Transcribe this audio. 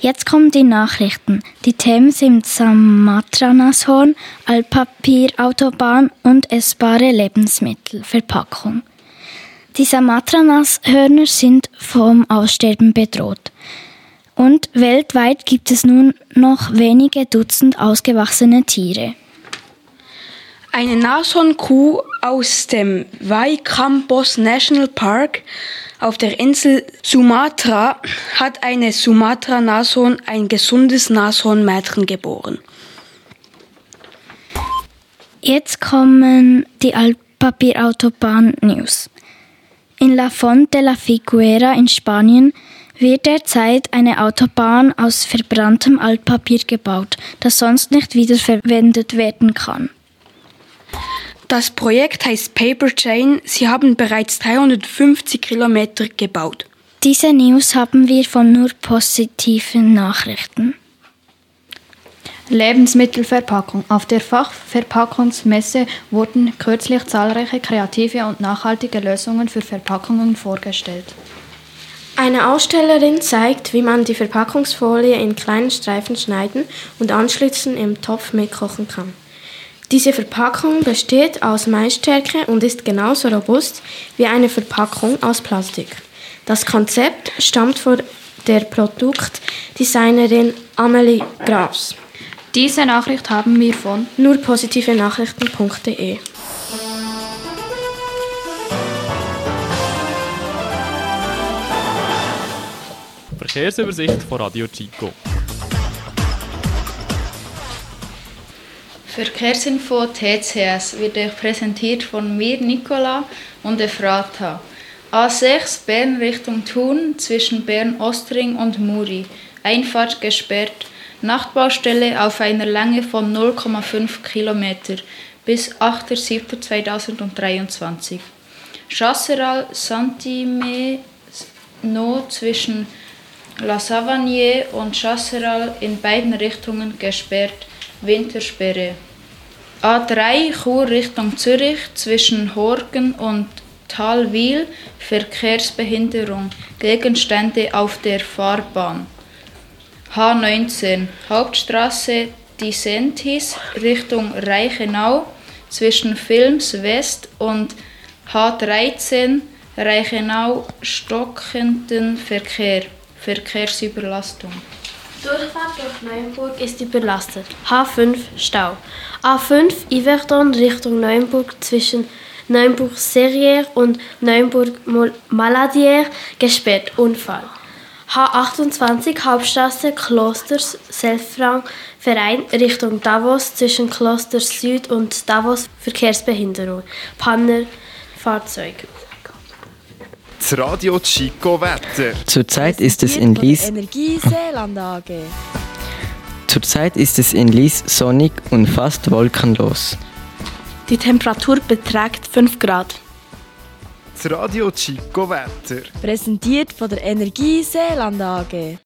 Jetzt kommen die Nachrichten. Die Themen sind Sumatra-Nashorn, Altpapierautobahn und essbare Lebensmittelverpackung. Die Sumatra-Nashörner sind vom Aussterben bedroht. Und weltweit gibt es nun noch wenige Dutzend ausgewachsene Tiere. Eine Nashornkuh aus dem Waikampos National Park auf der Insel Sumatra hat eine Sumatra-Nashorn, ein gesundes Nashornmädchen geboren. Jetzt kommen die Altpapierautobahn-News. In La Font de la Figuera in Spanien wird derzeit eine Autobahn aus verbranntem Altpapier gebaut, das sonst nicht wiederverwendet werden kann. Das Projekt heißt Paper Chain. Sie haben bereits 350 Kilometer gebaut. Diese News haben wir von nur positiven Nachrichten. Lebensmittelverpackung. Auf der Fachverpackungsmesse wurden kürzlich zahlreiche kreative und nachhaltige Lösungen für Verpackungen vorgestellt. Eine Ausstellerin zeigt, wie man die Verpackungsfolie in kleinen Streifen schneiden und anschließend im Topf mitkochen kann. Diese Verpackung besteht aus Maisstärke und ist genauso robust wie eine Verpackung aus Plastik. Das Konzept stammt von der Produktdesignerin Amelie Grafs. Diese Nachricht haben wir von nurpositivenachrichten.de. Verkehrsübersicht von Radio Chico. Verkehrsinfo TCS wird euch präsentiert von mir, Nicola und Efrata. A6 Bern Richtung Thun zwischen Bern-Ostring und Muri. Einfahrt gesperrt. Nachtbaustelle auf einer Länge von 0,5 km bis 8.7.2023. Chasseral Saint-Imé No zwischen La Savanier und Chasseral in beiden Richtungen gesperrt. Wintersperre. A3 Chur Richtung Zürich zwischen Horgen und Thalwil. Verkehrsbehinderung. Gegenstände auf der Fahrbahn. H19 Hauptstraße Disentis Richtung Reichenau zwischen Vilms West und H13 Reichenau stockenden Verkehr. Verkehrsüberlastung. Durchfahrt durch Neuenburg ist überlastet. H5 Stau. A5 Yverdon Richtung Neuenburg zwischen Neuenburg-Serrières und Neuenburg-Maladière gesperrt. Unfall. H28 Hauptstraße Klosters Selfrang-Verein Richtung Davos zwischen Klosters Süd und Davos Verkehrsbehinderung. Pannerfahrzeug. Das Radio Chico Wetter. Zurzeit ist es in Lies. Energie Seeland AG. Zurzeit ist es in Lies sonnig und fast wolkenlos. Die Temperatur beträgt 5 Grad. Das Radio Chico Wetter. Präsentiert von der Energie Seeland AG.